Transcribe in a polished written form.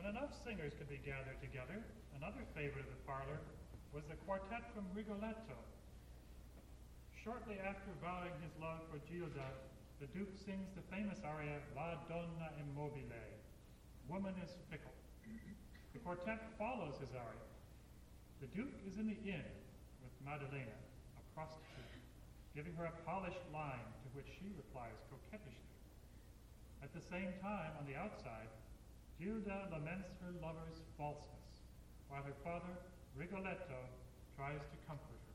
When enough singers could be gathered together, another favorite of the parlor was the quartet from Rigoletto. Shortly after vowing his love for Gilda, the Duke sings the famous aria La Donna Immobile, Woman is Fickle. The quartet follows his aria. The Duke is in the inn with Maddalena, a prostitute, giving her a polished line to which she replies coquettishly. At the same time, on the outside, Gilda laments her lover's falseness, while her father, Rigoletto, tries to comfort her.